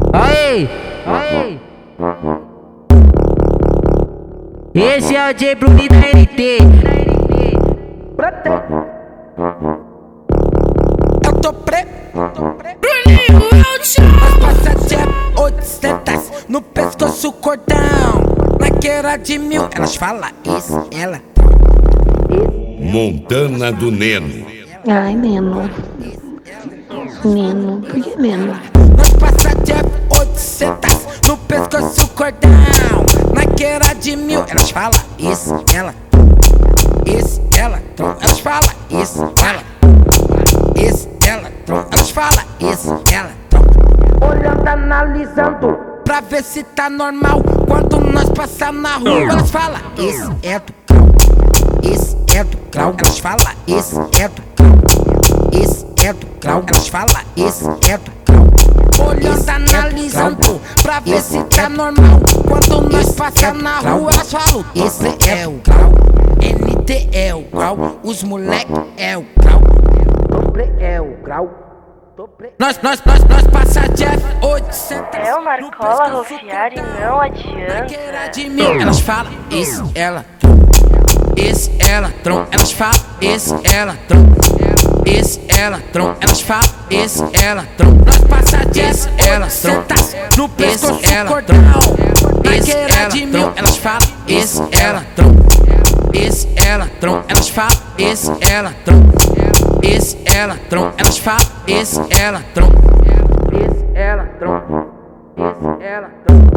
Aí, aí. Esse é o J Bruni da NT. Eu tô Bruninho é o chão. Nós passa de 800 no pescoço cordão. Naquela de 1000, elas falam isso, ela. Montana do Neno. Ai, Neno. Neno, por que Neno? Nós passa de 800 no pescoço cordão. Naquela de 1000, elas falam isso, ela. Isso, ela. Elas falam isso, ela. Isso, ela. Elas falam isso, ela. Olhando, analisando, pra ver se tá normal. Quando nós passar na rua, elas falam isso é do grau. Isso é do grau. Elas falam isso é do grau. Isso é do grau. Elas falam isso é do grau. Olhando, analisando, pra ver se tá normal. Quando nós passar na rua, elas falam isso é o grau. NT é o grau. Os moleque é o grau. Doble é o grau. Nós passa de 800. É uma escola rofiar e não adianta. Elas falam isso, ela. Isso, ela, elas falam isso, ela. Isso, ela, elas falam isso, ela. Nós passa de 800 no pescoço cordão. Isso, ela, elas falam isso, ela. Isso, ela, elas falam isso, ela. Isso, ela, elas falam isso, ela. Isso, ela, isso, ela.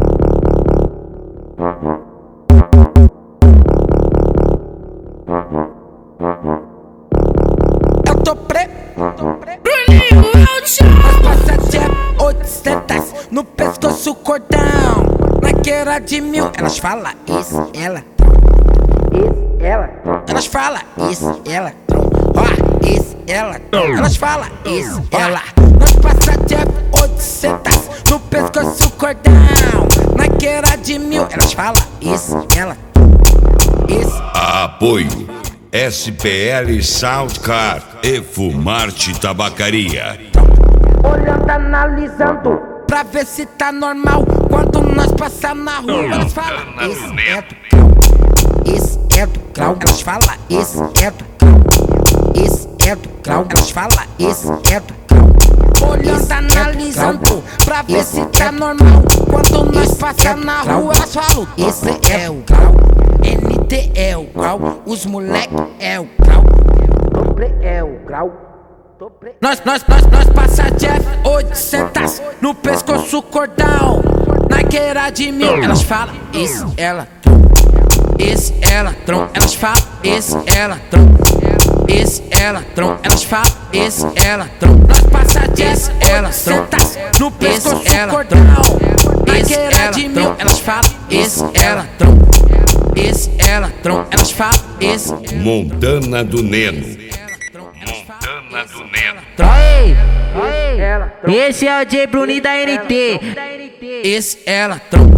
Eu tô Bruninho é o chão. Nós passa de 800 no pescoço cordão. Naquela de 1000, elas falam isso, ela. Isso, ela. Elas falam isso, ela. Ó, isso, ela. Elas falam isso, ela. Nós passa de 800 no pescoço cordão. Naquela de 1000, elas falam isso, ela. Isso. Apoio SPL Soundcar e Fumarte Tabacaria. Olhando, analisando, pra ver se tá normal. Quando nós passar na rua, elas falam isso é do grau. Isso é do grau. Elas falam isso é do grau. Isso é do grau. Elas falam isso é do grau. Olhando, analisando, pra ver se tá normal. Quando nós passar na rua, elas falam isso é o grau. NT é o grau. Os moleque é o grau. Doble é o grau. Nós passa de 800 no pescoço cordão. Naquela de 1000, elas falam isso, ela. Isso, ela. Elas falam isso, ela. Isso, ela. Elas falam isso, ela. Nós passa de 800 no pescoço cordão. Naquela de 1000, elas falam isso, ela. Isso, ela. Elas falam isso. Montana do Neno. Montana do Neno. Aí, aí. Esse é o J Bruni da NT. Esse, ela.